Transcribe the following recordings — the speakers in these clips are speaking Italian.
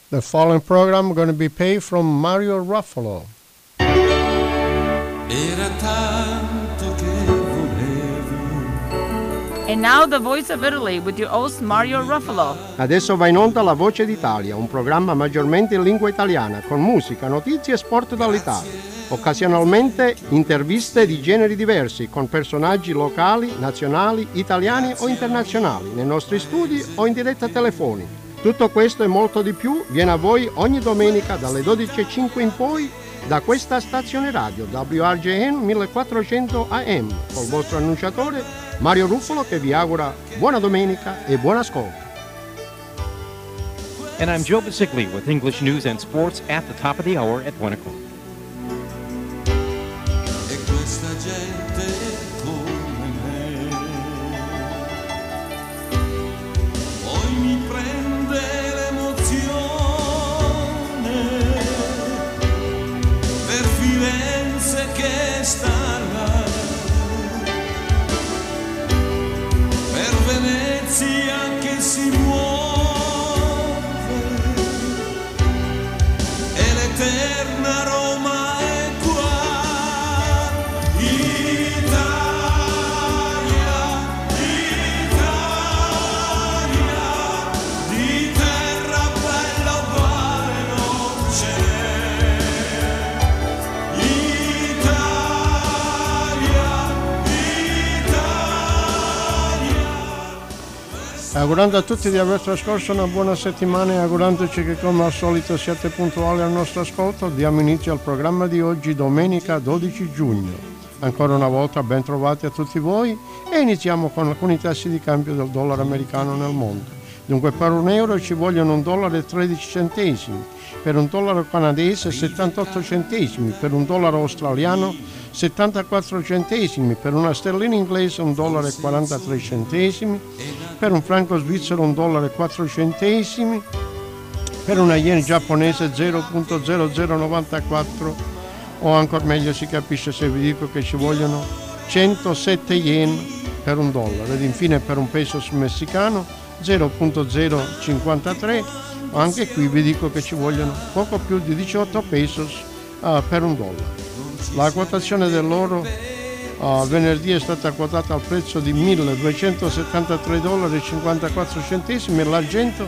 The following program going to be paid from Mario Ruffalo. Era tanto che volevo. And now the Voice of Italy with your host Mario Ruffalo. Adesso va in onda La Voce d'Italia, un programma maggiormente in lingua italiana, con musica, notizie e sport dall'Italia. Occasionalmente interviste di generi diversi, con personaggi locali, nazionali, italiani o internazionali, nei nostri studi o in diretta telefonica. Tutto questo e molto di più viene a voi ogni domenica dalle 12:05 in poi da questa stazione radio WRJN 1400 AM col vostro annunciatore Mario Ruffalo, che vi augura buona domenica e buon ascolto. And I'm Joe Basicli with English news and sports at the top of the hour at 1 o'clock. E questa gente come me poi mi prende l'emozione per Firenze che sta là, per Venezia che si muove e l'eterna Roma è qua. Italia, Italia, di terra bella uguale non ce n'è. Italia, Italia. Augurando a tutti di aver trascorso una buona settimana e augurandoci che come al solito siate puntuali al nostro ascolto, diamo inizio al programma di oggi, domenica 12 giugno. Ancora una volta ben trovati a tutti voi e iniziamo con alcuni tassi di cambio del dollaro americano nel mondo. Dunque per un euro ci vogliono $1,13, per un dollaro canadese 78 centesimi, per un dollaro australiano 74 centesimi, per una sterlina inglese $1,43, per un franco svizzero $1,04, per una yen giapponese 0,0094 o ancora meglio si capisce se vi dico che ci vogliono 107 yen per un dollaro ed infine per un peso messicano 0,053 o anche qui vi dico che ci vogliono poco più di 18 pesos per un dollaro. La quotazione dell'oro venerdì è stata quotata al prezzo di $1.273,54 e l'argento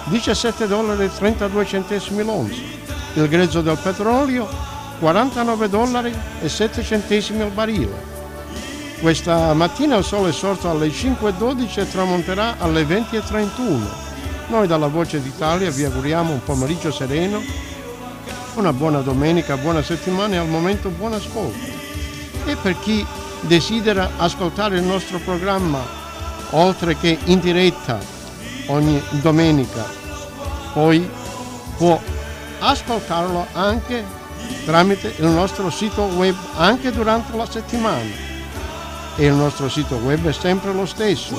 $17,32 l'onza. Il grezzo del petrolio $49,07 al barile. Questa mattina il sole è sorto alle 5:12 e tramonterà alle 20:31. Noi dalla Voce d'Italia vi auguriamo un pomeriggio sereno, una buona domenica, buona settimana e al momento buon ascolto. E per chi desidera ascoltare il nostro programma, oltre che in diretta ogni domenica, poi può ascoltarlo anche tramite il nostro sito web anche durante la settimana. E il nostro sito web è sempre lo stesso,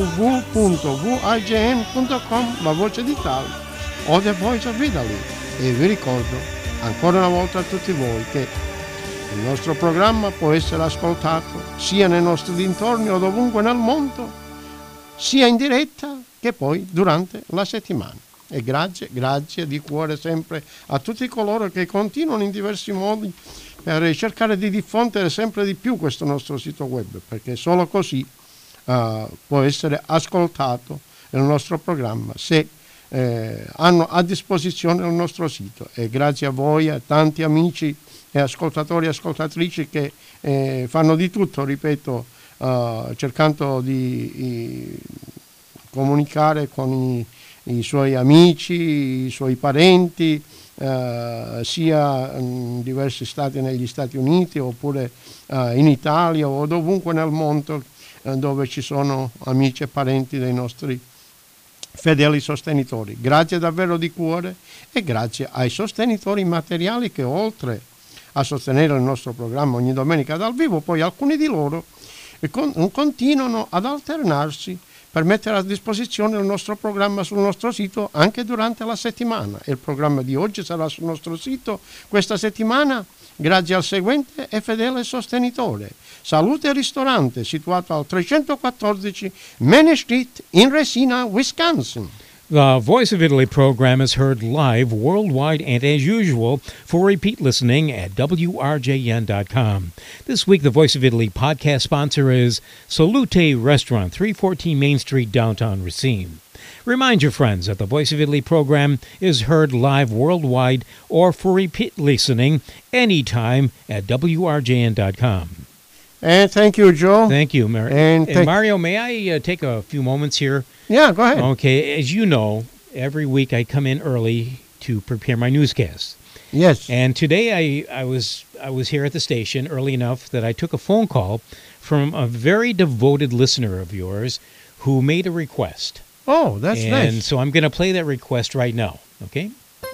www.vrjn.com, la Voce d'Italia o The Voice of Italy. E vi ricordo ancora una volta a tutti voi che il nostro programma può essere ascoltato sia nei nostri dintorni o dovunque nel mondo, sia in diretta che poi durante la settimana. E grazie di cuore sempre a tutti coloro che continuano in diversi modi per cercare di diffondere sempre di più questo nostro sito web, perché solo così può essere ascoltato il nostro programma se hanno a disposizione il nostro sito. E grazie a voi, a tanti amici e ascoltatori e ascoltatrici che fanno di tutto, ripeto, cercando di comunicare con i suoi amici, i suoi parenti, sia in diversi stati negli Stati Uniti oppure in Italia o dovunque nel mondo dove ci sono amici e parenti dei nostri fedeli sostenitori. Grazie davvero di cuore e grazie ai sostenitori materiali che oltre a sostenere il nostro programma ogni domenica dal vivo, poi alcuni di loro continuano ad alternarsi per mettere a disposizione il nostro programma sul nostro sito anche durante la settimana. Il programma di oggi sarà sul nostro sito questa settimana grazie al seguente e fedele sostenitore: Salute Ristorante, situato al 314 Main Street in Resina, Wisconsin. The Voice of Italy program is heard live worldwide and, as usual, for repeat listening at WRJN.com. This week, the Voice of Italy podcast sponsor is Salute Restaurant, 314 Main Street, downtown Racine. Remind your friends that the Voice of Italy program is heard live worldwide or for repeat listening anytime at WRJN.com. And thank you, Joe. Thank you, Mario. And Mario, may I take a few moments here? Yeah, go ahead. Okay, as you know, every week I come in early to prepare my newscast. Yes. And today I was here at the station early enough that I took a phone call from a very devoted listener of yours who made a request. Oh, that's nice. And so I'm going to play that request right now, okay?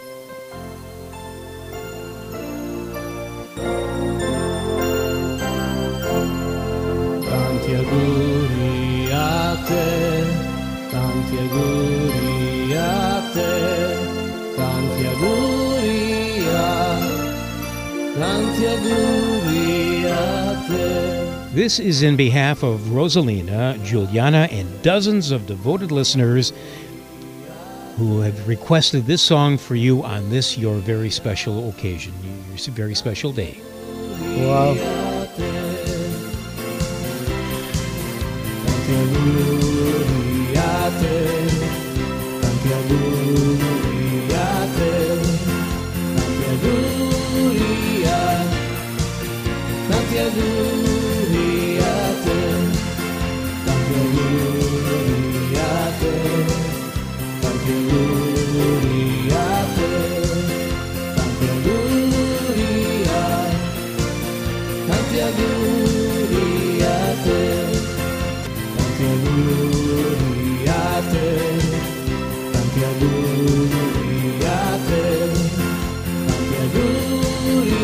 Tanti auguri a te, tanti auguri a te, tanti auguri a te. This is in behalf of Rosalina, Juliana, and dozens of devoted listeners who have requested this song for you on this, your very special occasion, your very special day. Wow. Tanti auguri a te, tanti auguri a te, tanti auguri tanti auguri a te, tanti auguri a te, tanti auguri a te, tanti auguri tanti auguri a te. Tanti auguri a te, tanti auguri a te, tanti auguri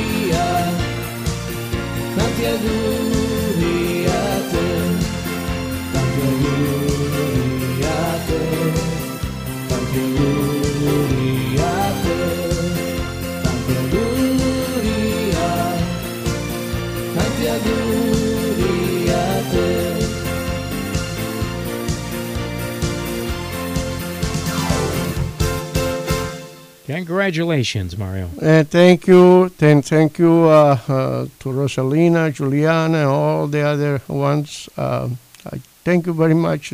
tanti auguri a te, tanti auguri a te, tanti auguri a te, tanti auguri tanti auguri a te. Congratulations, Mario. Thank you. Thank you to Rosalina, Juliana, and all the other ones. I thank you very much.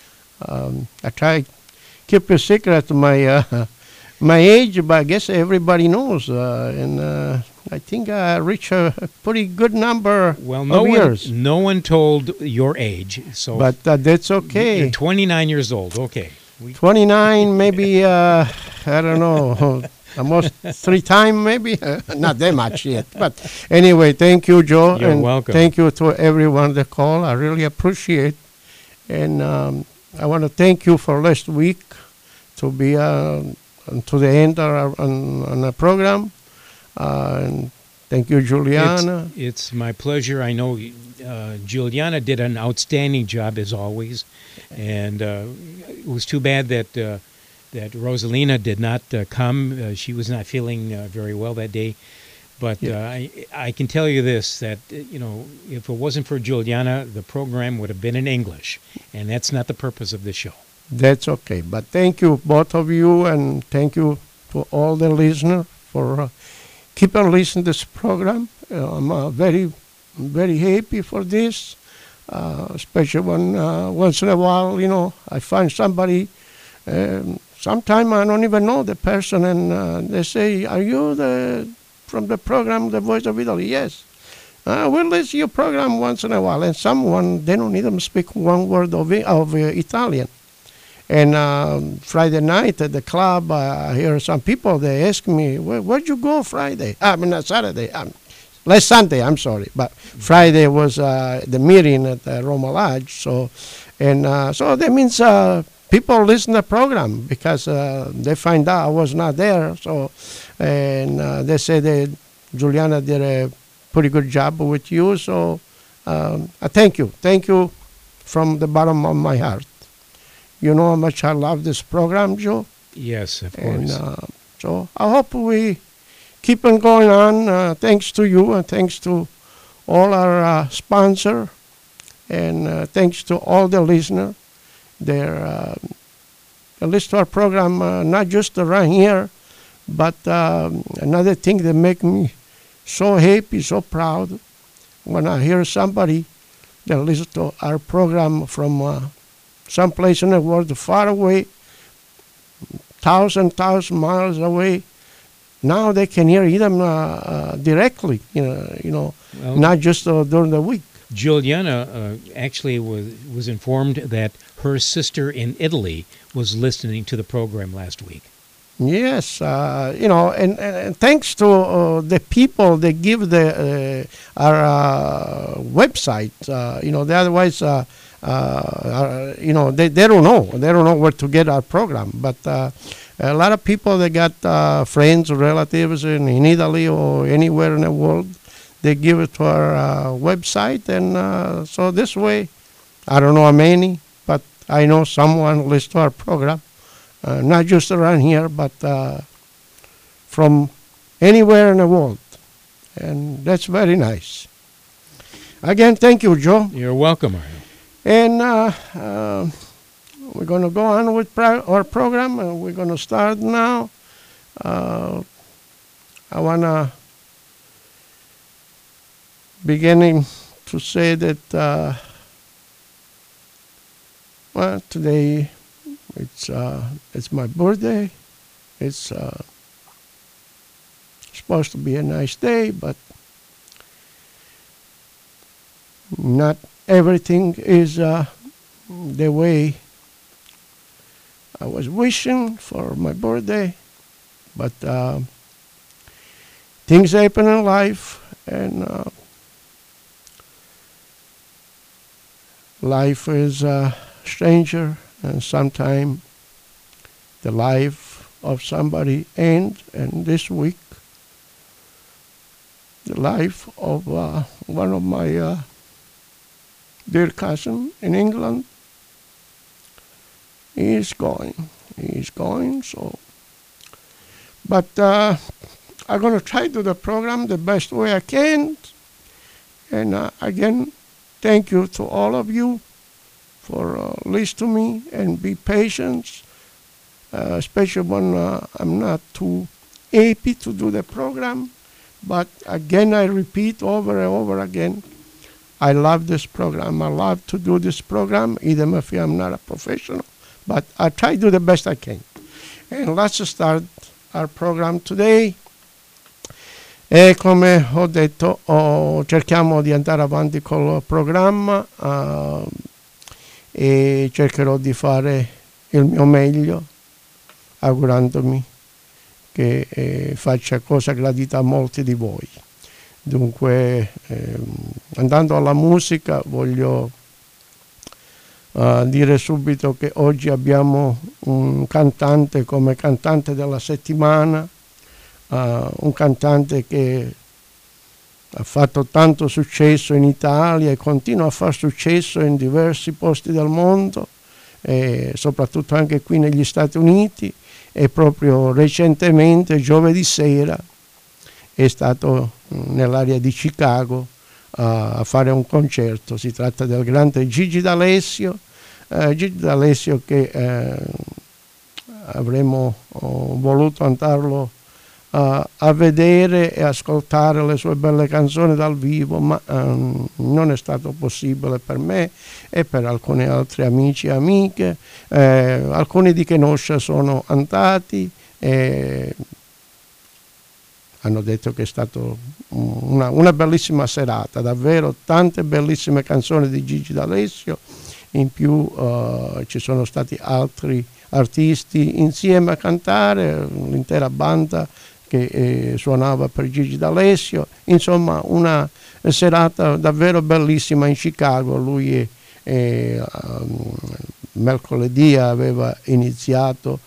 I try to keep a secret my my age, but I guess everybody knows. And I think I reached a pretty good number of years. No one told your age, so. But that's okay. You're 29 years old. Okay. 29, maybe, I don't know, almost 3 times maybe, not that much yet. But anyway, thank you, Joe. You're and welcome. Thank you to everyone that called. I really appreciate. And I want to thank you for last week to be to the end on the program. And thank you, Juliana. It's my pleasure. I know Juliana did an outstanding job as always, and it was too bad that that Rosalina did not come. She was not feeling very well that day. But I can tell you this, that if it wasn't for Juliana, the program would have been in English, and that's not the purpose of this show. That's okay. But thank you, both of you, and thank you to all the listeners for keeping listening to this program. I'm very, very happy for this, especially when once in a while, I find somebody, sometimes I don't even know the person, and they say, "Are you from the program, The Voice of Italy?" Yes. We'll listen to your program once in a while. And someone, they don't even speak one word of Italian. And Friday night at the club, I hear some people, they ask me, where'd you go Friday? Not Saturday. Last Sunday, I'm sorry. But Friday was the meeting at Roma Lodge. So that means people listen to the program because they find out I was not there. So, and they say that Juliana did a pretty good job with you. So I thank you. Thank you from the bottom of my heart. You know how much I love this program, Joe? Yes, of course. And so I hope we keep on going on. Thanks to you and thanks to all our sponsors and thanks to all the listeners. listen to our program, not just around here, but another thing that makes me so happy, so proud, when I hear somebody that listens to our program from someplace in the world far away, thousand miles away. Now they can hear them directly, well, not just during the week. Juliana actually was informed that her sister in Italy was listening to the program last week. Yes, and thanks to the people that give our website, they otherwise, they don't know where to get our program. But a lot of people that got friends or relatives in Italy or anywhere in the world, they give it to our website, and so this way, I don't know how many, but I know someone listens to our program. Not just around here, but from anywhere in the world. And that's very nice. Again, thank you, Joe. You're welcome, Mario. And we're going to go on with our program. We're going to start now. I want to beginning to say that, today it's my birthday. It's supposed to be a nice day, but not everything is the way I was wishing for my birthday. But things happen in life, and life is a stranger. And sometimes the life of somebody ends, and this week the life of one of my dear cousin in England is going. He's going, so. But I'm going to try to do the program the best way I can. And again, thank you to all of you for listen to me and be patient, especially when I'm not too happy to do the program. But again, I repeat over and over again, I love this program. I love to do this program, even if I'm not a professional. But I try to do the best I can. And let's start our program today. E come ho detto, cerchiamo di andare avanti col programma. E cercherò di fare il mio meglio, augurandomi che faccia cosa gradita a molti di voi. Dunque, andando alla musica, voglio dire subito che oggi abbiamo un cantante come cantante della settimana, un cantante che ha fatto tanto successo in Italia e continua a far successo in diversi posti del mondo, e soprattutto anche qui negli Stati Uniti, e proprio recentemente, giovedì sera, è stato nell'area di Chicago a fare un concerto. Si tratta del grande Gigi D'Alessio, che avremmo voluto andarlo a vedere e ascoltare le sue belle canzoni dal vivo, ma non è stato possibile per me e per alcuni altri amici e amiche. Alcuni di Kenosha sono andati e hanno detto che è stata una bellissima serata, davvero tante bellissime canzoni di Gigi D'Alessio. In più ci sono stati altri artisti insieme a cantare, l'intera banda che suonava per Gigi D'Alessio. Insomma, una serata davvero bellissima in Chicago. Lui mercoledì aveva iniziato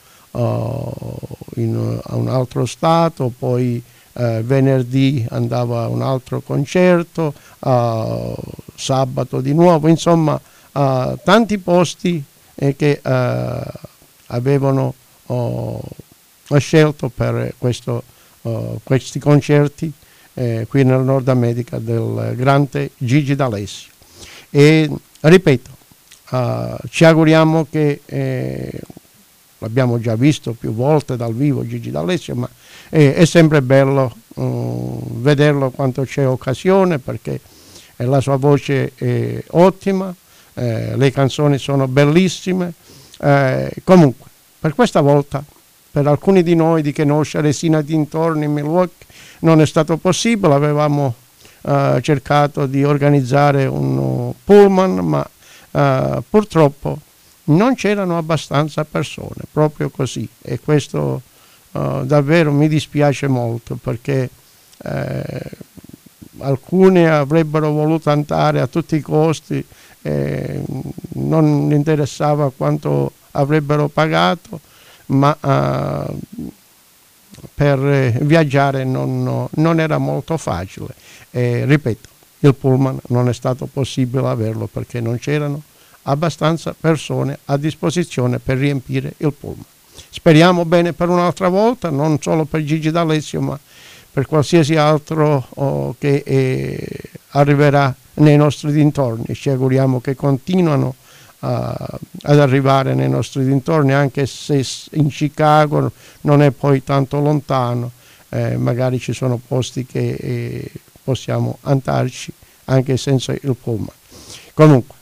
in un altro stato, poi venerdì andava a un altro concerto, sabato di nuovo, insomma tanti posti che avevano scelto per questi concerti qui nel Nord America del grande Gigi D'Alessio. E ripeto, ci auguriamo che l'abbiamo già visto più volte dal vivo Gigi D'Alessio, ma è sempre bello vederlo quando c'è occasione, perché la sua voce è ottima, le canzoni sono bellissime. Comunque, per questa volta, per alcuni di noi di Kenosha, Resina dintorni, Milwaukee, non è stato possibile. Avevamo cercato di organizzare un pullman, ma purtroppo non c'erano abbastanza persone, proprio così, e questo davvero mi dispiace molto, perché alcuni avrebbero voluto andare a tutti i costi, non interessava quanto avrebbero pagato, ma per viaggiare non era molto facile. Ripeto, il pullman non è stato possibile averlo perché non c'erano abbastanza persone a disposizione per riempire il pullman. Speriamo bene per un'altra volta, non solo per Gigi D'Alessio, ma per qualsiasi altro che arriverà nei nostri dintorni. Ci auguriamo che continuano ad arrivare nei nostri dintorni, anche se in Chicago non è poi tanto lontano, magari ci sono posti che possiamo andarci anche senza il pullman. Comunque,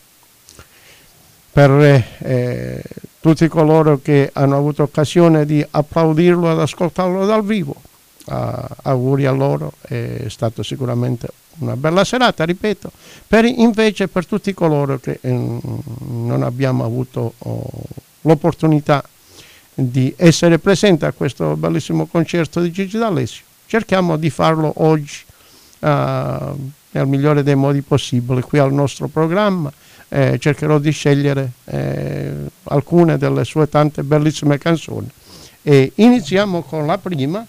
per tutti coloro che hanno avuto occasione di applaudirlo ed ascoltarlo dal vivo, auguri a loro, è stata sicuramente una bella serata, ripeto. Invece per tutti coloro che non abbiamo avuto l'opportunità di essere presenti a questo bellissimo concerto di Gigi D'Alessio, cerchiamo di farlo oggi nel migliore dei modi possibili qui al nostro programma. Cercherò di scegliere alcune delle sue tante bellissime canzoni, e iniziamo con la prima.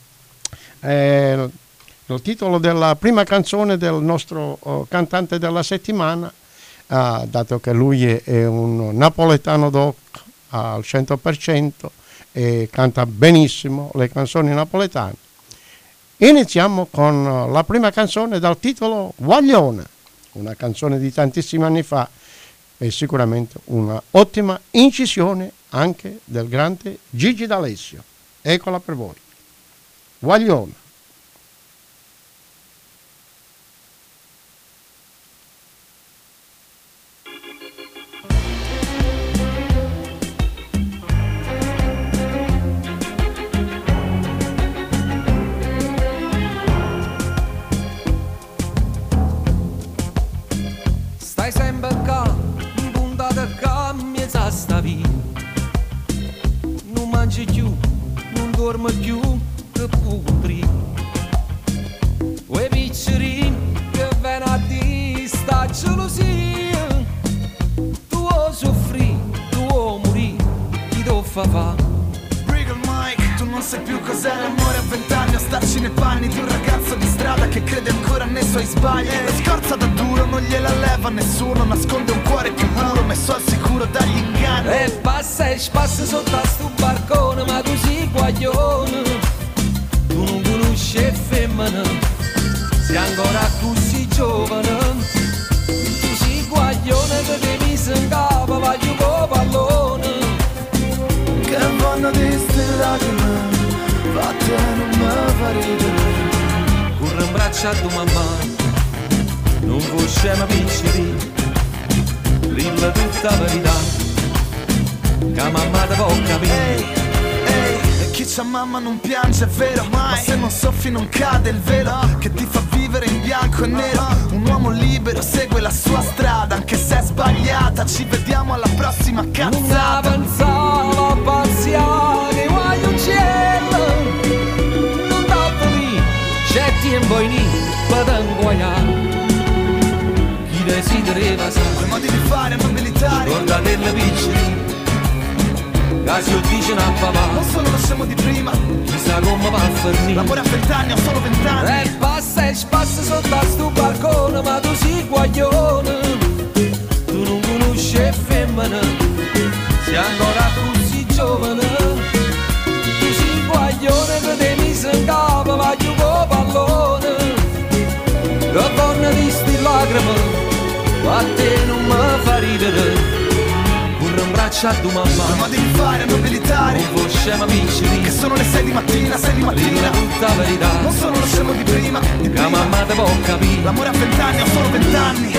Il titolo della prima canzone del nostro cantante della settimana, dato che lui è un napoletano doc al 100% e canta benissimo le canzoni napoletane. Iniziamo con la prima canzone dal titolo Guaglione, una canzone di tantissimi anni fa, e sicuramente una ottima incisione anche del grande Gigi D'Alessio. Eccola per voi, Guaglione. Stai sempre qua, puntata qua, mezza sta via. Non mangi più, non dormi più, che pudri. Quei picceri che vengono a dire sta gelosia. Tu o soffri, tu o morì, chi lo fa? Briga il mic, tu non sai più cos'è l'amore a 20 anni, a starci nei panni di un ragazzo di strada che crede ancora nei suoi sbagli. La scorza da duro non gliela leva nessuno, nasconde un cuore più puro, messo al sicuro dagli inganni. E passa sotto a sto barcone, ma tu sei guaglione. Tu non conosci femmina, sei ancora così giovane. Tu sei guaglione che ti mise in capo, va giù con pallone. Che vanno di ste lacrime, vatte non mi fa ridere. Corre in braccio a tua mamma, non possiamo vincere. Rilla tutta la verità, che mamma ti può capire. E chi c'ha mamma non piange, è vero, ma se non soffi non cade il velo che ti fa vivere in bianco e nero. Un uomo libero segue la sua strada, anche se è sbagliata. Ci vediamo alla prossima cazzata. Non pensavo a paziare, guai uccello. Non t'ho lì, c'è tempo in per inguaiare. Chi desiderava sa, Quei modi di fare non militari, guardate le piccine, casi lo dicono a papà. non sono lo scemo di prima. Chissà come va a finire. Lavora a 20 anni, ho solo 20 anni. E passa sotto a sto balcone, ma tu sei guaglione. Tu non conosci femmina, sei ancora così giovane. Tu sei guaglione che ti mise in capo, va giù con pallone. Che donna di sti lacrime, a te non mi fa ridere. Corre in braccio braccia a tua mamma. Come devi fare a non militare? Non vuoi scema picciri. Che sono le 6 di mattina, 6 di mattina. Dilla tutta verità. Non sono lo scemo di prima, di Che prima. mamma te può capire. L'amore a 20 anni, ho solo 20 anni.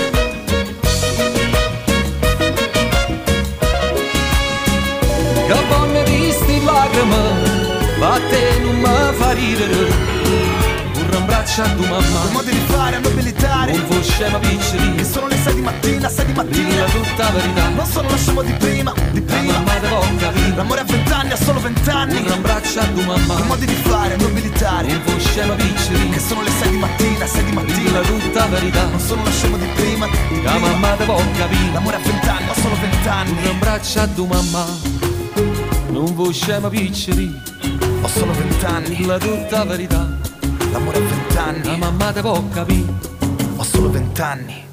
Che bonne visti lacrime, ma te non mi fa ridere. Un braccia a tua mamma. Come devi fare a non militare? Non vuoi scema picciri. Che sono le 6 di mattina, 6 di mattina. Dilla tutta verità. Non sono lo scemo di prima, di Che prima. mamma te può capire. L'amore a 20 anni, ho solo 20 anni. Un braccia a tua mamma. Come devi fare a non militare? Non vuoi scema picciri. Che sono le 6 di mattina, 6 di mattina. Dilla tutta verità. Non sono lo scemo di prima, di Che prima. mamma te può capire. L'amore a 20 anni, ho solo 20 anni. Un braccia a tua mamma. Non vuoi scema picciri. Ho solo 20 anni. Dilla tutta verità. L'amore a 20 anni. La mamma te può capire. Ho solo 20 anni.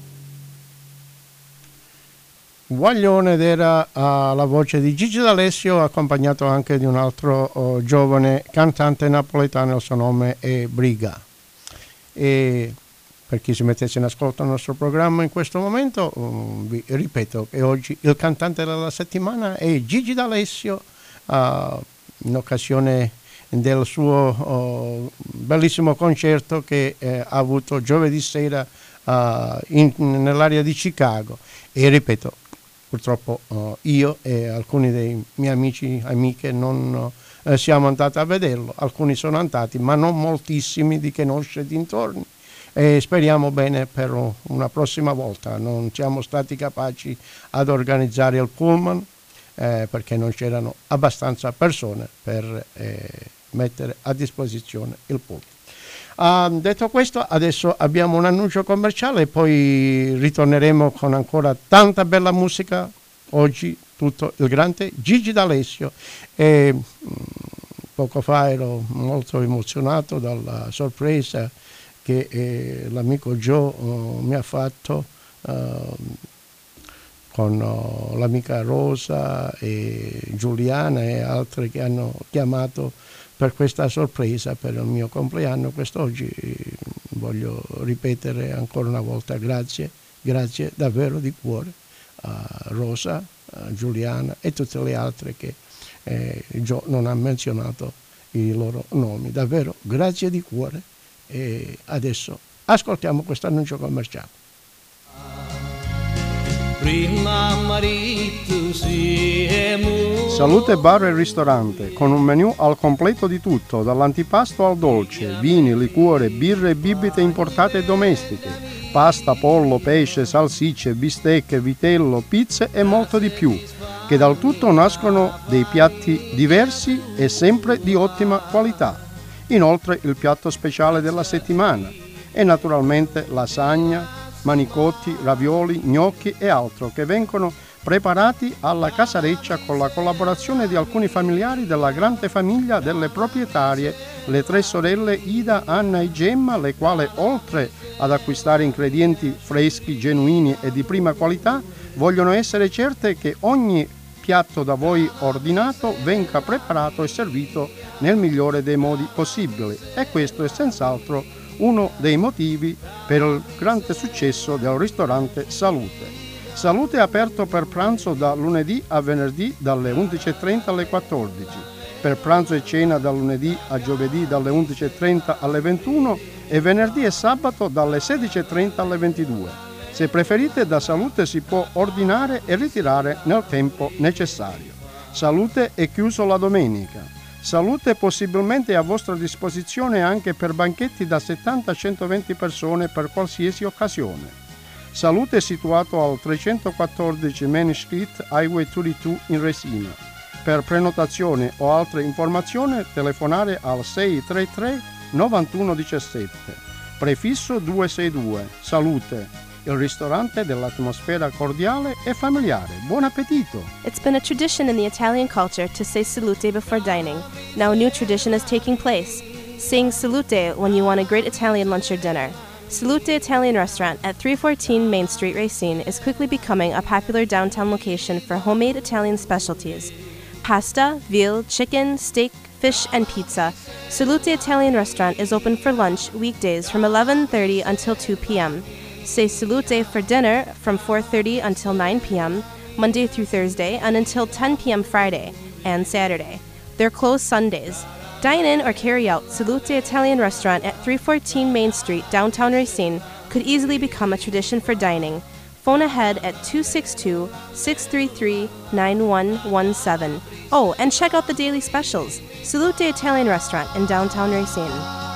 Guaglione ed era la voce di Gigi D'Alessio, accompagnato anche di un altro giovane cantante napoletano, il suo nome è Briga. E per chi si mettesse in ascolto il nostro programma in questo momento, vi ripeto che oggi il cantante della settimana è Gigi D'Alessio, in occasione del suo bellissimo concerto che ha avuto giovedì sera nell'area di Chicago. E ripeto, purtroppo io e alcuni dei miei amici amiche non siamo andati a vederlo. Alcuni sono andati, ma non moltissimi di Kenosha e dintorni, e speriamo bene per una prossima volta. Non siamo stati capaci ad organizzare il pullman perché non c'erano abbastanza persone per mettere a disposizione il pullman. Detto questo, adesso abbiamo un annuncio commerciale e poi ritorneremo con ancora tanta bella musica. Oggi tutto il grande Gigi D'Alessio. E poco fa ero molto emozionato dalla sorpresa che l'amico Joe mi ha fatto con l'amica Rosa e Giuliana e altre che hanno chiamato per questa sorpresa per il mio compleanno quest'oggi. Voglio ripetere ancora una volta grazie davvero di cuore a Rosa, a Giuliana e tutte le altre che Gio non ha menzionato i loro nomi. Davvero grazie di cuore. E adesso ascoltiamo questo annuncio commerciale. Salute Bar e Ristorante, con un menù al completo di tutto, dall'antipasto al dolce, vini, liquore, birre e bibite importate e domestiche, pasta, pollo, pesce, salsicce, bistecche, vitello, pizze e molto di più, che dal tutto nascono dei piatti diversi e sempre di ottima qualità. Inoltre il piatto speciale della settimana e naturalmente lasagna, manicotti, ravioli, gnocchi e altro che vengono preparati alla casareccia con la collaborazione di alcuni familiari della grande famiglia delle proprietarie, le 3 sorelle Ida, Anna e Gemma, le quali oltre ad acquistare ingredienti freschi, genuini e di prima qualità, vogliono essere certe che ogni piatto da voi ordinato venga preparato e servito nel migliore dei modi possibili, e questo è senz'altro uno dei motivi per il grande successo del ristorante Salute. Salute è aperto per pranzo da lunedì a venerdì dalle 11:30 alle 14, per pranzo e cena da lunedì a giovedì dalle 11:30 alle 21 e venerdì e sabato dalle 16:30 alle 22. Se preferite, da Salute si può ordinare e ritirare nel tempo necessario. Salute è chiuso la domenica. Salute possibilmente è a vostra disposizione anche per banchetti da 70 a 120 persone per qualsiasi occasione. Salute è situato al 314 Main Street, Highway 32 in Resina. Per prenotazione o altre informazioni telefonare al 633 9117. Prefisso 262. Salute, il ristorante dell'atmosfera cordiale e familiare. Buon appetito! It's been a tradition in the Italian culture to say salute before dining. Now a new tradition is taking place, saying salute when you want a great Italian lunch or dinner. Salute Italian Restaurant at 314 Main Street, Racine is quickly becoming a popular downtown location for homemade Italian specialties. Pasta, veal, chicken, steak, fish, and pizza. Salute Italian Restaurant is open for lunch weekdays from 11:30 until 2 p.m. Say salute for dinner from 4:30 until 9 p.m., Monday through Thursday, and until 10 p.m. Friday and Saturday. They're closed Sundays. Dine in or carry out. Salute Italian Restaurant at 314 Main Street, downtown Racine, could easily become a tradition for dining. Phone ahead at 262-633-9117. Oh, and check out the daily specials. Salute Italian Restaurant in downtown Racine.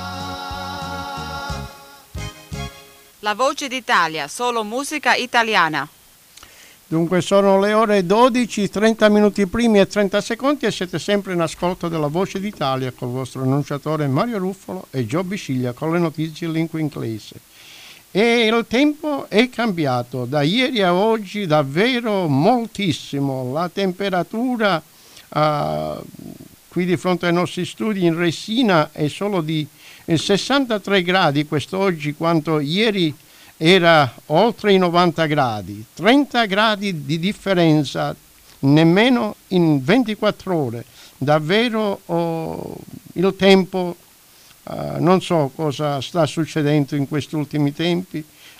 La Voce d'Italia, solo musica italiana. Dunque sono le ore 12, 30 minuti primi e 30 secondi e siete sempre in ascolto della Voce d'Italia con il vostro annunciatore Mario Ruffolo e Gio Bisciglia con le notizie in lingua inglese. E il tempo è cambiato da ieri a oggi davvero moltissimo. La temperatura qui di fronte ai nostri studi in Resina è solo di 63 gradi quest'oggi, quanto ieri era oltre i 90 gradi. 30 gradi di differenza nemmeno in 24 ore. Davvero il tempo, non so cosa sta succedendo in questi ultimi tempi,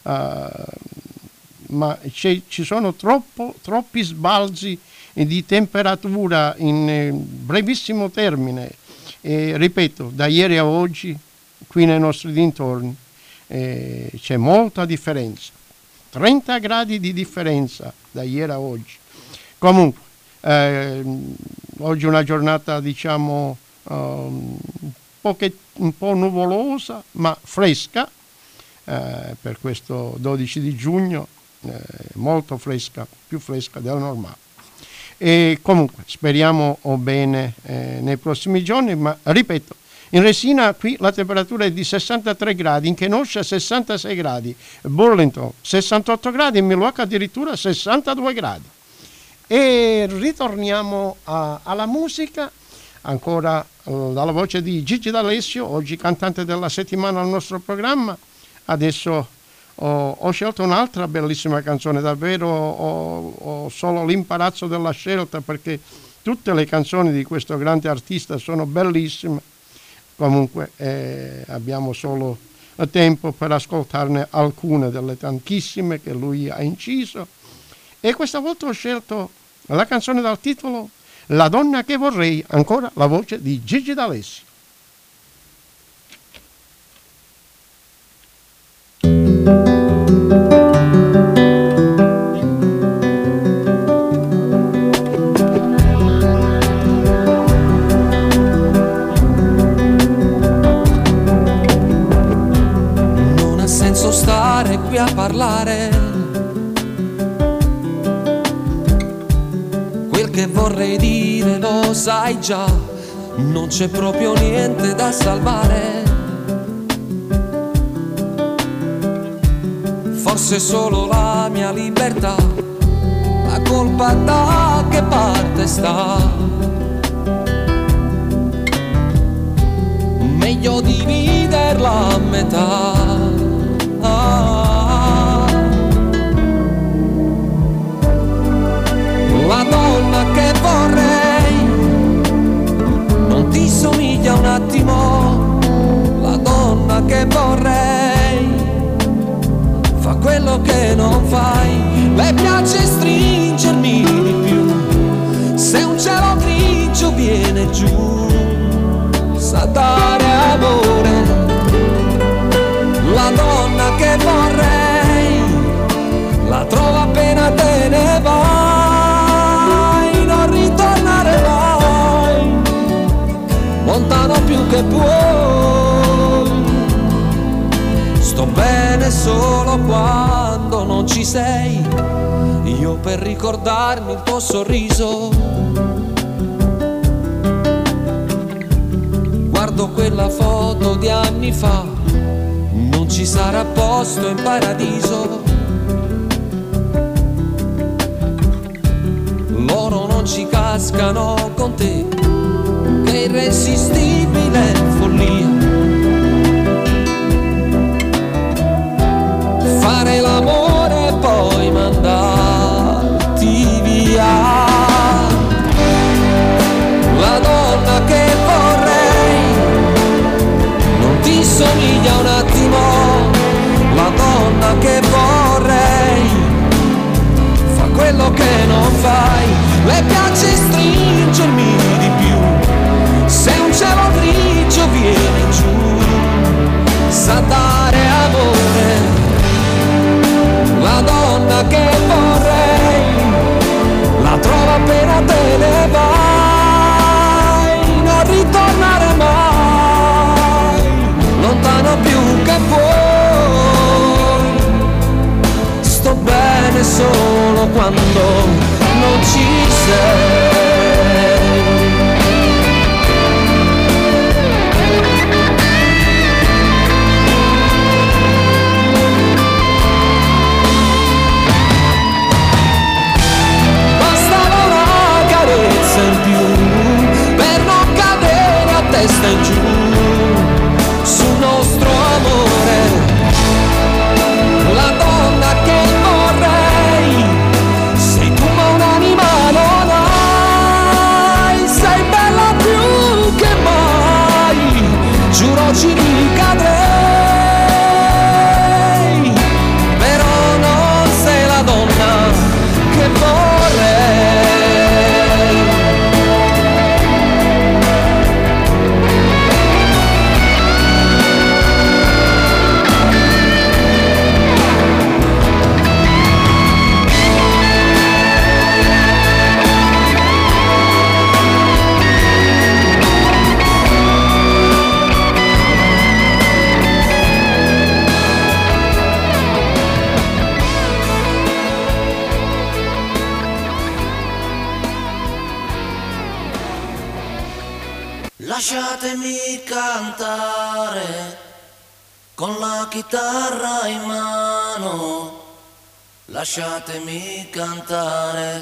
ma ci sono troppi sbalzi di temperatura in brevissimo termine. E ripeto, da ieri a oggi qui nei nostri dintorni c'è molta differenza, 30 gradi di differenza da ieri a oggi. Comunque oggi è una giornata diciamo un po' nuvolosa ma fresca per questo 12 di giugno, molto fresca, più fresca del normale. E comunque speriamo bene nei prossimi giorni, ma ripeto, in Resina qui la temperatura è di 63 gradi, in Kenosha 66 gradi, Burlington 68 gradi, in Milwaukee addirittura 62 gradi. E ritorniamo alla musica, ancora dalla voce di Gigi D'Alessio, oggi cantante della settimana al nostro programma. Adesso ho scelto un'altra bellissima canzone, davvero ho solo l'imbarazzo della scelta perché tutte le canzoni di questo grande artista sono bellissime. Comunque abbiamo solo tempo per ascoltarne alcune delle tantissime che lui ha inciso, e questa volta ho scelto la canzone dal titolo La donna che vorrei, ancora la voce di Gigi D'Alessio. Stare qui a parlare, quel che vorrei dire lo sai già, non c'è proprio niente da salvare, forse solo la mia libertà, la colpa da che parte sta, meglio dividerla a metà. La donna che vorrei non ti somiglia un attimo, la donna che vorrei fa quello che non fai, le piace stringermi di più, se un cielo grigio viene giù sa dare amore. La donna che vorrei la trovo appena te ne vai, non ritornare mai, lontano più che puoi. Sto bene solo quando non ci sei, io per ricordarmi il tuo sorriso guardo quella foto di anni fa, non ci sarà posto in paradiso, loro non ci cascano con te, che irresistibile follia, fare l'amore e poi mandarti via. La donna che vorrei non ti somiglia un attimo, la donna che vorrei fa quello che non fa. testa in giù sul nostro amore. La donna che vorrei sei tu, ma un'anima non hai. Sei bella più che mai, giuro ci ricadrei, però non sei la donna che vorrei. Lasciatemi cantare con la chitarra in mano, lasciatemi cantare,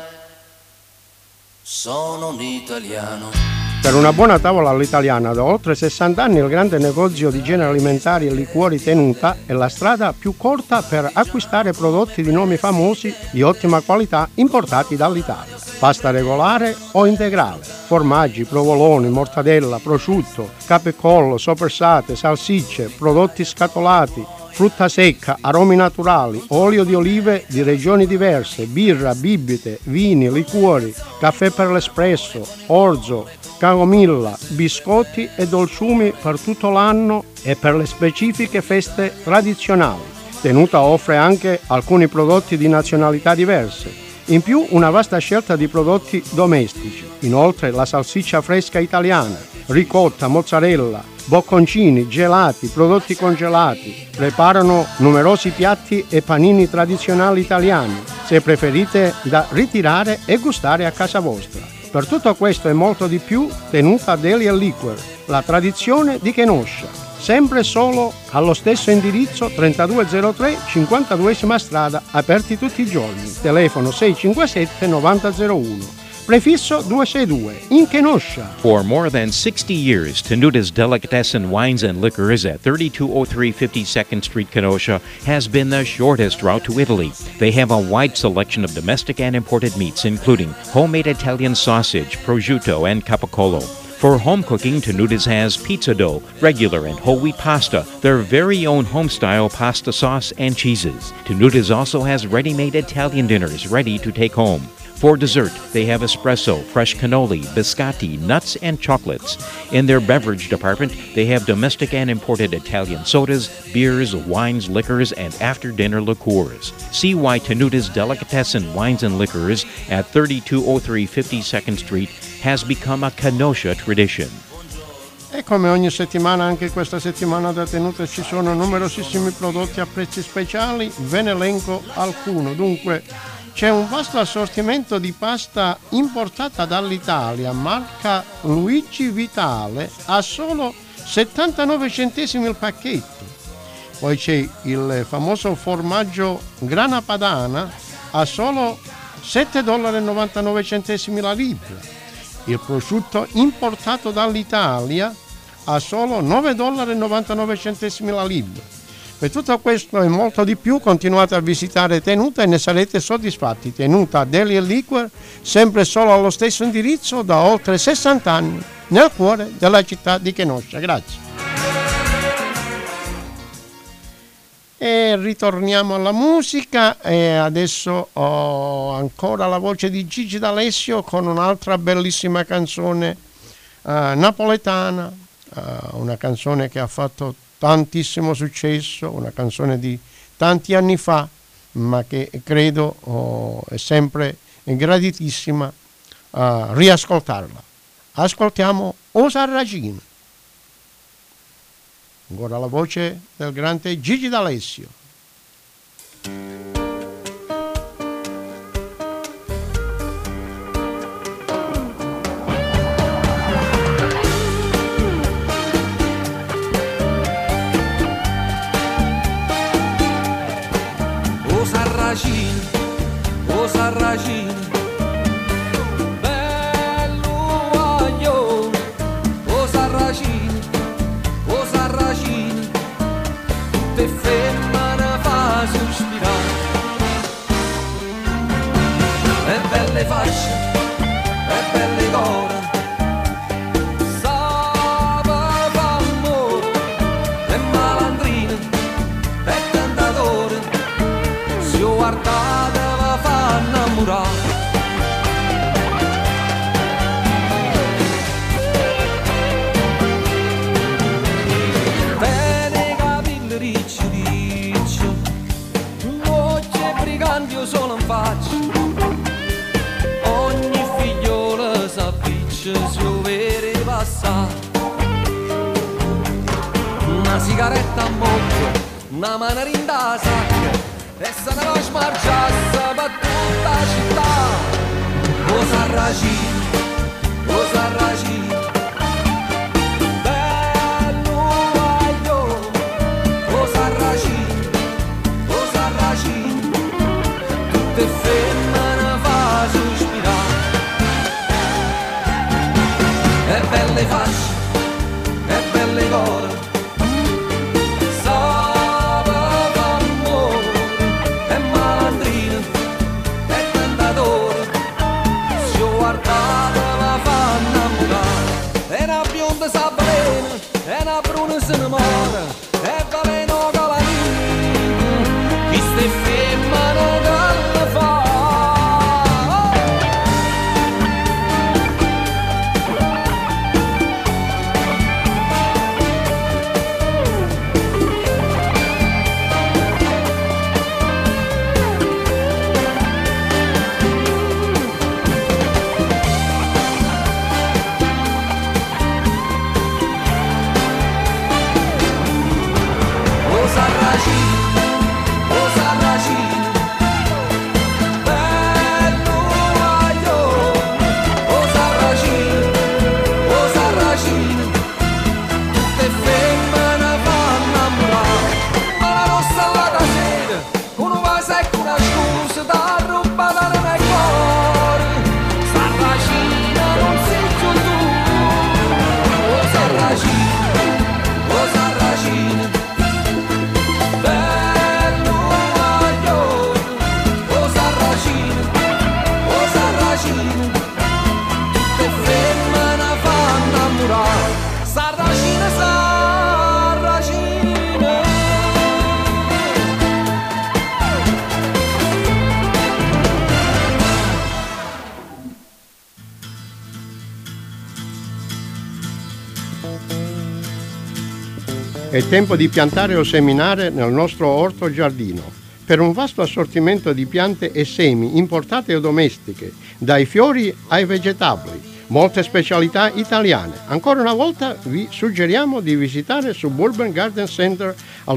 sono un italiano. Per una buona tavola all'italiana da oltre 60 anni il grande negozio di generi alimentari e liquori Tenuta è la strada più corta per acquistare prodotti di nomi famosi di ottima qualità importati dall'Italia. Pasta regolare o integrale, formaggi, provoloni, mortadella, prosciutto, capecollo, soppressate, salsicce, prodotti scatolati, frutta secca, aromi naturali, olio di olive di regioni diverse, birra, bibite, vini, liquori, caffè per l'espresso, orzo, camomilla, biscotti e dolciumi per tutto l'anno e per le specifiche feste tradizionali. Tenuta offre anche alcuni prodotti di nazionalità diverse. In più una vasta scelta di prodotti domestici. Inoltre la salsiccia fresca italiana, ricotta, mozzarella, bocconcini, gelati, prodotti congelati. Preparano numerosi piatti e panini tradizionali italiani, se preferite da ritirare e gustare a casa vostra. Per tutto questo e molto di più, Tenuta Deli & Liquor, la tradizione di Kenosha. Sempre solo allo stesso indirizzo 3203 52esima strada, aperti tutti i giorni. Telefono 657 9001. Prefisso 262 in Kenosha. For more than 60 years, Tenuta's Delicatessen Wines and Liquors at 3203 52nd Street, Kenosha, has been the shortest route to Italy. They have a wide selection of domestic and imported meats, including homemade Italian sausage, prosciutto, and capicola. For home cooking, Tenuta's has pizza dough, regular and whole wheat pasta, their very own home-style pasta sauce, and cheeses. Tenuta's also has ready-made Italian dinners ready to take home. For dessert, they have espresso, fresh cannoli, biscotti, nuts, and chocolates. In their beverage department, they have domestic and imported Italian sodas, beers, wines, liquors, and after-dinner liqueurs. See why Tenuta's Delicatessen Wines and Liquors at 3203 52nd Street has become a Kenosha tradition. E come ogni settimana, anche questa settimana da Tenuta ci sono numerosissimi prodotti a prezzi speciali, ve ne elenco alcuno. Dunque, c'è un vasto assortimento di pasta importata dall'Italia, marca Luigi Vitale, a solo 79 centesimi il pacchetto. Poi c'è il famoso formaggio Grana Padana a solo $7,99 la libra. Il prosciutto importato dall'Italia a solo $9,99 la libra. Per tutto questo e molto di più continuate a visitare Tenuta e ne sarete soddisfatti. Tenuta Deli & Liquor, sempre solo allo stesso indirizzo da oltre 60 anni, nel cuore della città di Kenosha. Grazie. E ritorniamo alla musica e adesso ho ancora la voce di Gigi D'Alessio con un'altra bellissima canzone napoletana, una canzone che ha fatto tantissimo successo, una canzone di tanti anni fa, ma che credo è sempre graditissima riascoltarla. Ascoltiamo O Sarracino. Ancora la voce del grande Gigi D'Alessio. O Sarracino, bello aglio, o Sarracino, una sigaretta a bocca, una manarinda a sacca, e se ne va smarciasse per tutta la città. O Sarracino, bello aglio, o Sarracino, tutte femmine fa sospirare. E belle facce, e belle cose, se ne muore e valeno cavalini, chi ste femmine che fa. È tempo di piantare o seminare nel nostro orto giardino. Per un vasto assortimento di piante e semi importate o domestiche, dai fiori ai vegetabili, molte specialità italiane. Ancora una volta vi suggeriamo di visitare Suburban Garden Center al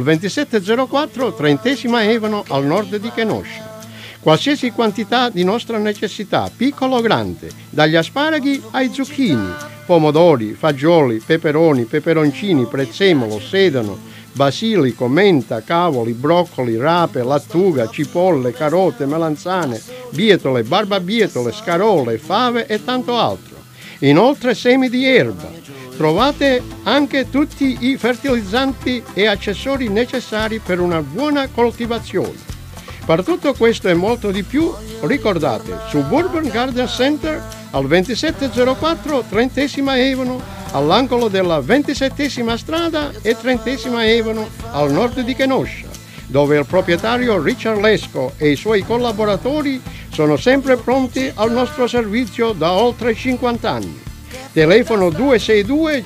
2704 30ª Avenue al nord di Kenosha. Qualsiasi quantità di nostra necessità, piccolo o grande, dagli asparaghi ai zucchini, pomodori, fagioli, peperoni, peperoncini, prezzemolo, sedano, basilico, menta, cavoli, broccoli, rape, lattuga, cipolle, carote, melanzane, bietole, barbabietole, scarole, fave e tanto altro. Inoltre semi di erba. Trovate anche tutti i fertilizzanti e accessori necessari per una buona coltivazione. Per tutto questo e molto di più, ricordate Suburban Garden Center al 2704 30ª Avenue, all'angolo della 27ª strada e 30ª Avenue al nord di Kenosha, dove il proprietario Richard Lesko e i suoi collaboratori sono sempre pronti al nostro servizio da oltre 50 anni. Telefono 262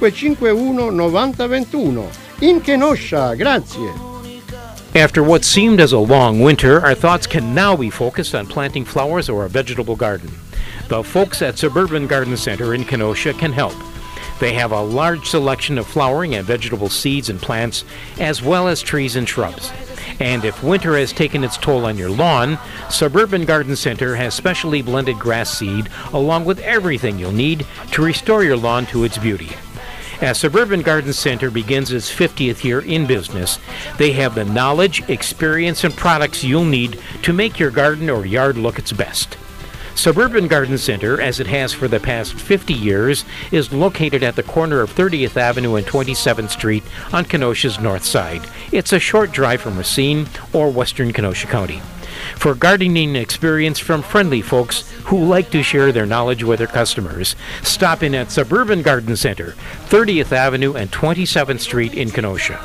551 9021 in Kenosha. Grazie. After what seemed as a long winter, our thoughts can now be focused on planting flowers or a vegetable garden. The folks at Suburban Garden Center in Kenosha can help. They have a large selection of flowering and vegetable seeds and plants, as well as trees and shrubs. And if winter has taken its toll on your lawn, Suburban Garden Center has specially blended grass seed along with everything you'll need to restore your lawn to its beauty. As Suburban Garden Center begins its 50th year in business, they have the knowledge, experience, and products you'll need to make your garden or yard look its best. Suburban Garden Center, as it has for the past 50 years, is located at the corner of 30th Avenue and 27th Street on Kenosha's north side. It's a short drive from Racine or western Kenosha County. For gardening experience from friendly folks who like to share their knowledge with their customers, stop in at Suburban Garden Center, 30th Avenue and 27th Street in Kenosha.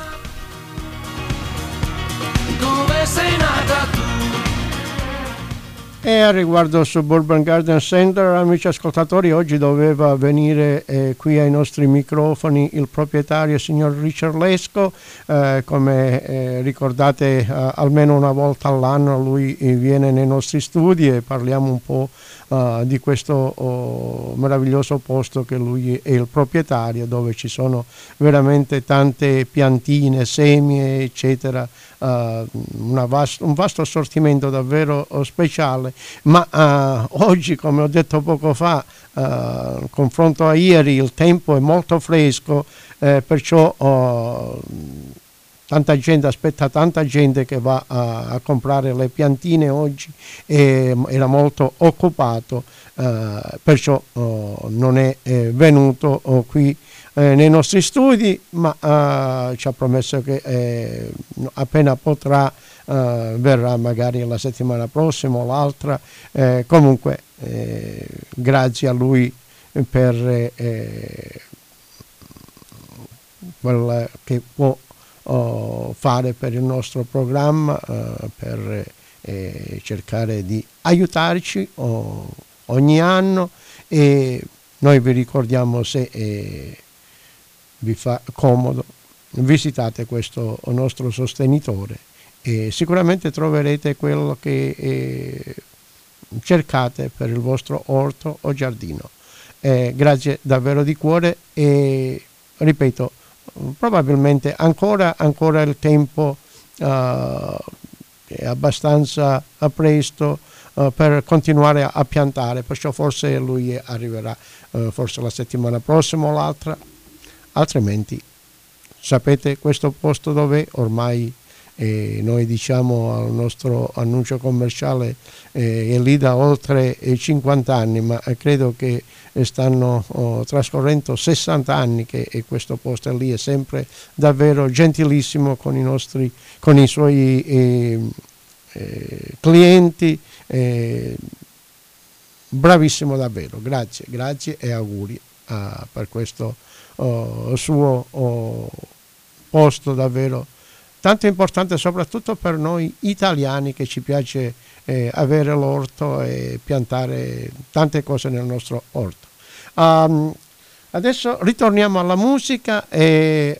E a riguardo Suburban Garden Center, amici ascoltatori, oggi doveva venire qui ai nostri microfoni il proprietario, signor Richard Lesco. Come ricordate, almeno una volta all'anno lui viene nei nostri studi e parliamo un po' di questo meraviglioso posto che lui è il proprietario, dove ci sono veramente tante piantine, semi, eccetera, un vasto assortimento davvero speciale. Ma oggi, come ho detto poco fa, in confronto a ieri, il tempo è molto fresco, perciò tanta gente che va a comprare le piantine oggi, era molto occupato, perciò non è venuto qui nei nostri studi, ma ci ha promesso che appena potrà verrà, magari la settimana prossima o l'altra. Comunque grazie a lui per quel che può fare per il nostro programma, per cercare di aiutarci ogni anno, e noi vi ricordiamo, se vi fa comodo, visitate questo nostro sostenitore e sicuramente troverete quello che cercate per il vostro orto o giardino. Grazie davvero di cuore, e ripeto, probabilmente ancora il tempo è abbastanza presto per continuare a piantare, perciò forse lui arriverà forse la settimana prossima o l'altra, altrimenti sapete questo posto dov'è ormai. Noi diciamo al nostro annuncio commerciale è lì da oltre 50 anni, ma credo che stanno trascorrendo 60 anni che questo posto è lì, è sempre davvero gentilissimo con i suoi clienti, bravissimo davvero. Grazie e auguri per questo suo posto davvero tanto importante, soprattutto per noi italiani che ci piace avere l'orto e piantare tante cose nel nostro orto. Adesso ritorniamo alla musica, e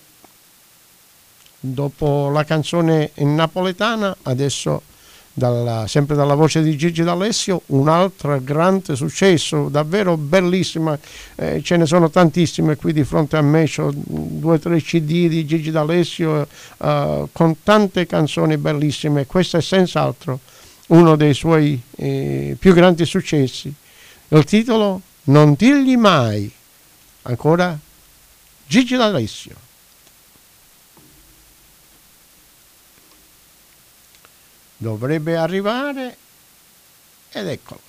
dopo la canzone in napoletana, adesso sempre dalla voce di Gigi D'Alessio, un altro grande successo, davvero bellissima, ce ne sono tantissime qui di fronte a me, ho 2 o 3 CD di Gigi D'Alessio con tante canzoni bellissime. Questo è senz'altro uno dei suoi più grandi successi. Il titolo Non digli mai. Ancora Gigi D'Alessio. Dovrebbe arrivare, ed eccolo.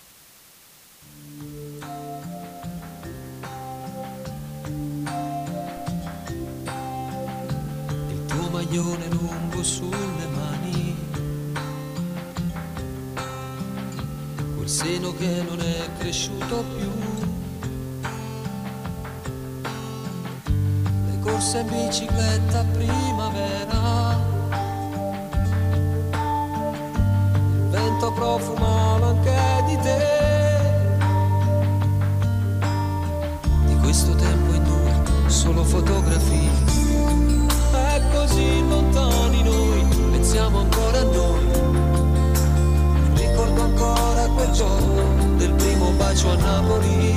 Il tuo maglione lungo sulle mani, quel seno che non è cresciuto più, le corse in bicicletta a primavera, vento profumato anche di te. Di questo tempo in 2 solo fotografie, è così lontani noi, pensiamo ancora a noi. Ricordo ancora quel giorno del primo bacio a Napoli.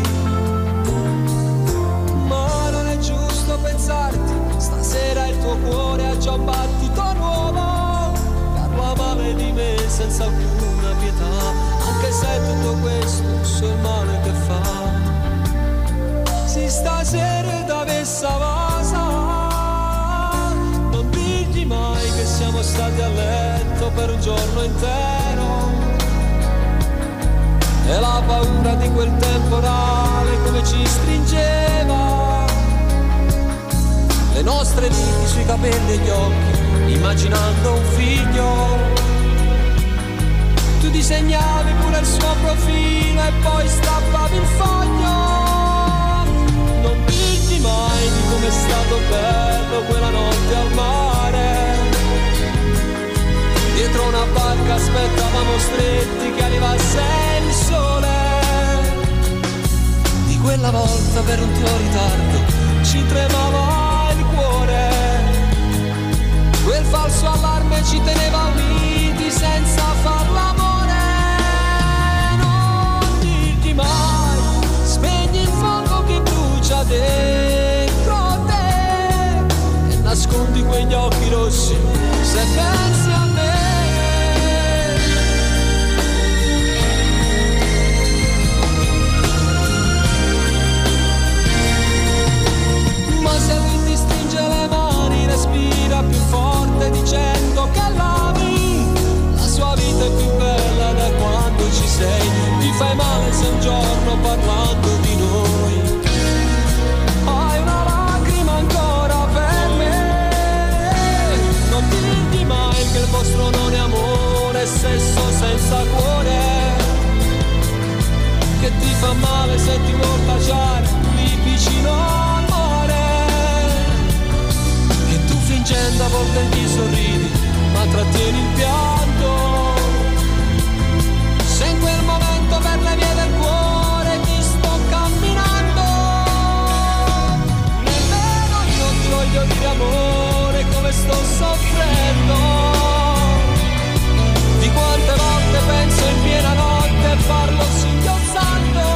Ma non è giusto pensarti, stasera il tuo cuore ha già un battito nuovo. Male di me senza alcuna pietà, anche se tutto questo so il male che fa. Se stasera dovesse va, non digli mai che siamo stati a letto per un giorno intero. E la paura di quel temporale come ci stringeva, le nostre liti sui capelli e gli occhi, immaginando un figlio. Tu disegnavi pure il suo profilo e poi strappavi il foglio. Non digli mai di com'è stato bello quella notte al mare. Dietro una barca aspettavamo eravamo stretti che arrivasse il sole. Di quella volta per un tuo ritardo ci tremava il cuore. Quel falso allarme ci teneva uniti senza far l'amore. Non dirti mai, spegni il fuoco che brucia dentro te e nascondi quegli occhi rossi se pensi a me. Ma se lui ti stringe le mani, respira più forte dicendo che l'ami. La sua vita è più bella da quando ci sei. Ti fai male se un giorno parlando di noi hai una lacrima ancora per me. Non dirti mai che il vostro non è amore, è sesso senza cuore, che ti fa male se ti vuol baciare qui vicino al mare, che tu fingendo a volte ti sorridi ma trattieni il pianto. Se in quel momento per le vie del cuore ti sto camminando, nemmeno io ti voglio dire amore come sto soffrendo. Di quante volte penso in piena notte e parlo singhiozzando.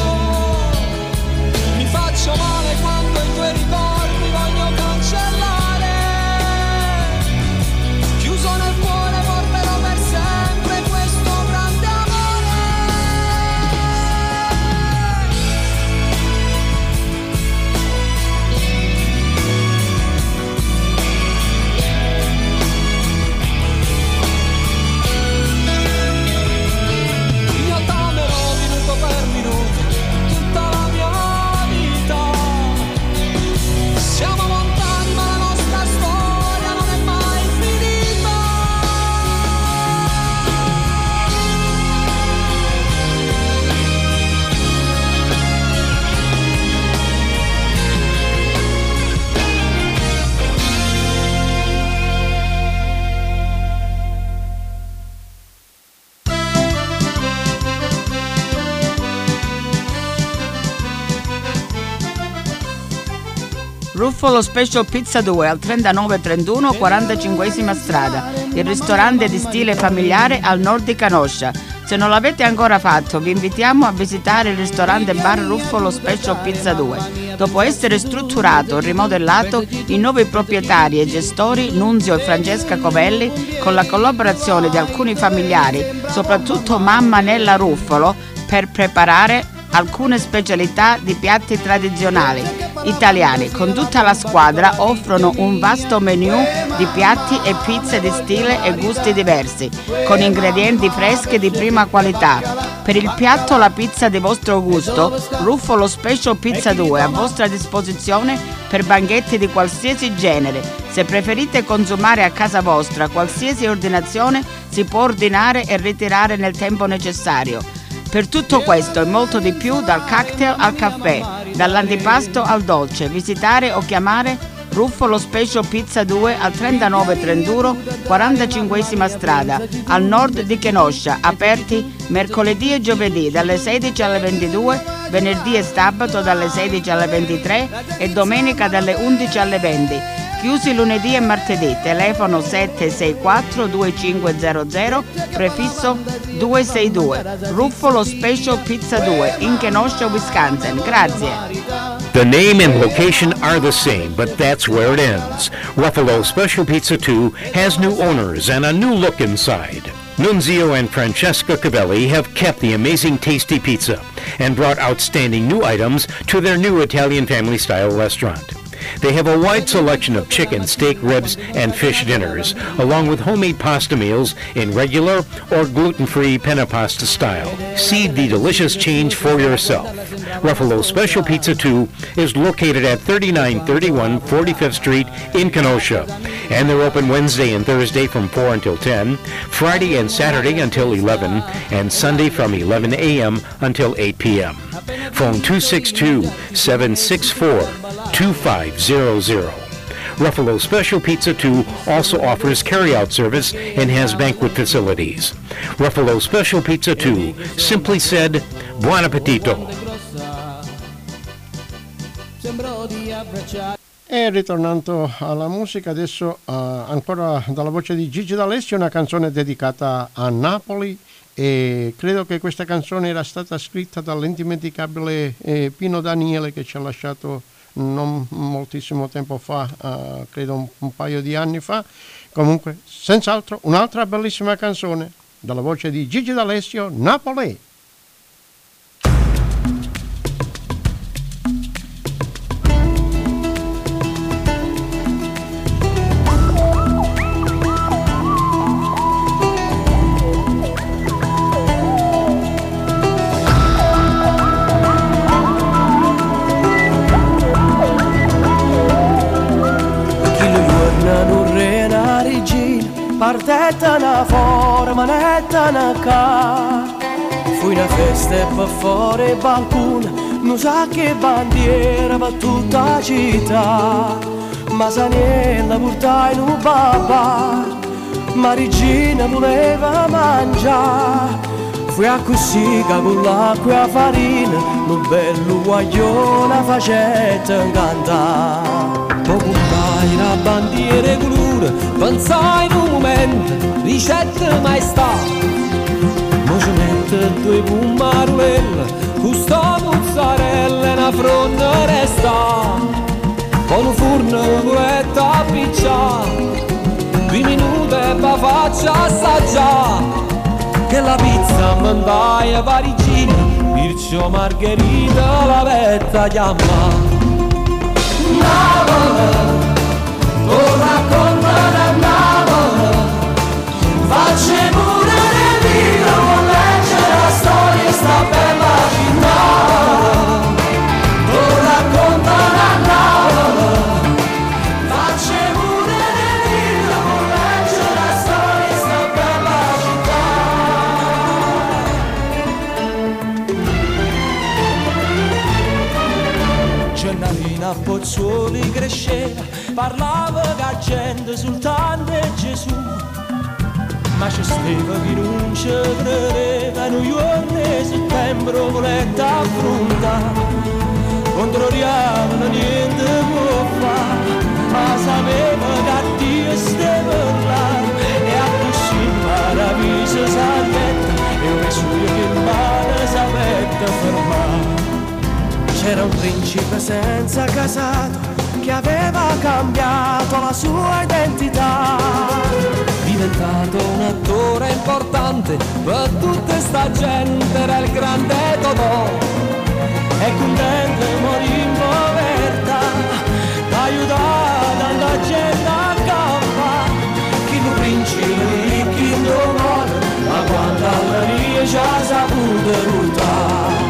Mi faccio male quando i tuoi ricordi voglio cancellare. Chiuso nel cuore porterò per sempre questo grande amore. Io t'amerò minuto per minuto tutta la mia vita. Siamo lontani ma la nostra storia non è mai finita. Ruffolo Special Pizza 2 al 3931 45esima strada, il ristorante di stile familiare al nord di Kenosha. Se non l'avete ancora fatto, vi invitiamo a visitare il ristorante bar Ruffolo Special Pizza 2. Dopo essere strutturato e rimodellato, i nuovi proprietari e gestori Nunzio e Francesca Covelli, con la collaborazione di alcuni familiari, soprattutto mamma Nella Ruffolo, per preparare alcune specialità di piatti tradizionali italiani. Con tutta la squadra offrono un vasto menù di piatti e pizze di stile e gusti diversi, con ingredienti freschi di prima qualità. Per il piatto o la pizza di vostro gusto, Ruffolo Special Pizza 2 a vostra disposizione per banchetti di qualsiasi genere. Se preferite consumare a casa vostra, qualsiasi ordinazione si può ordinare e ritirare nel tempo necessario. Per tutto questo e molto di più, dal cocktail al caffè, dall'antipasto al dolce, visitare o chiamare Ruffolo Special Pizza 2 al 3931 45esima strada, al nord di Kenosha, aperti mercoledì e giovedì dalle 16 alle 22, venerdì e sabato dalle 16 alle 23 e domenica dalle 11 alle 20. Chiusi lunedì e martedì, telefono 764-2500, prefisso 262. Ruffolo Special Pizza 2 in Kenosha, Wisconsin. Grazie. The name and location are the same, but that's where it ends. Ruffalo Special Pizza 2 has new owners and a new look inside. Nunzio and Francesca Cavelli have kept the amazing tasty pizza and brought outstanding new items to their new Italian family-style restaurant. They have a wide selection of chicken, steak, ribs, and fish dinners, along with homemade pasta meals in regular or gluten-free penna pasta style. See the delicious change for yourself. Ruffalo Special Pizza 2 is located at 3931 45th Street in Kenosha, and they're open Wednesday and Thursday from 4 until 10, Friday and Saturday until 11, and Sunday from 11 a.m. until 8 p.m. Phone 262-764-2500. Ruffalo Special Pizza 2 also offers carry-out service and has banquet facilities. Ruffalo Special Pizza 2, simply said, buon appetito! E ritornando alla musica, adesso ancora dalla voce di Gigi D'Alessio, una canzone dedicata a Napoli, e credo che questa canzone era stata scritta dall'indimenticabile Pino Daniele, che ci ha lasciato non moltissimo tempo fa, credo un paio di anni fa. Comunque, senz'altro un'altra bellissima canzone dalla voce di Gigi D'Alessio, Napoli. Partetta una forma netta una ca. Fui una festa e per fuori balcone, non sa che bandiera per tutta la città. Ma Saniella portai in un babà, ma Regina voleva mangiare. Fui a così con l'acqua e la farina, un bello guaglione facetta cantare. Poi compai la bandiera colore, pensai in un momento, ricetta maestà. Mo ci mette due pumarulelle, con sta mozzarella e una fronda resta. Con un forno voletta appicciare, 2 minuti e la faccia assaggiare. Che la pizza mandai a Parigina, Mircio Margherita la vetta chiamava. Napoli, tu racconta da Napoli, facci pure le video, con leggere la storia sta bella città. Tu racconta da Napoli, facci pure le video, con leggere la storia sta bella città. Gennarina a Pozzuoli cresceva, parlava che gente soltanto è Gesù. Ma c'è stava chi non ci credeva, New York e settembre voletta affrontare. Controlliamo niente può fare, ma sapeva che Dio stava là. E a così paradiso s'aspetta, e un suo che male sapeva fermare. C'era un principe senza casato che aveva cambiato la sua identità, diventato un attore importante per tutta sta gente, era il grande Totò. E contento morì in povertà, aiutava tanta gente a campa. Chi lo principe, chi lo muore, ma quando alla via ci ha saputo ruotare.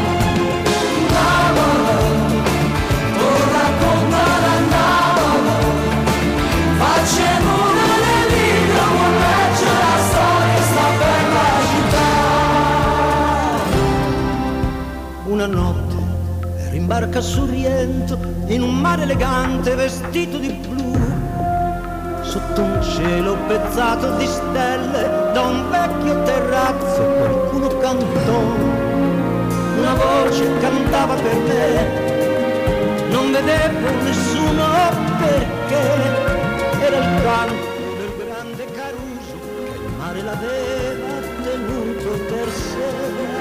Una notte ero in barca a Sorrento, in un mare elegante vestito di blu, sotto un cielo pezzato di stelle, da un vecchio terrazzo qualcuno cantò. Una voce cantava per me, non vedevo nessuno perché era il canto del grande Caruso che il mare l'aveva tenuto per sé.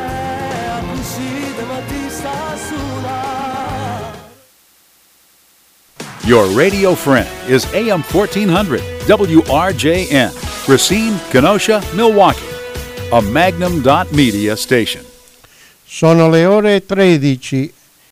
Your radio friend is AM 1400 WRJN, Racine, Kenosha, Milwaukee, a Magnum.Media station. Sono le ore 13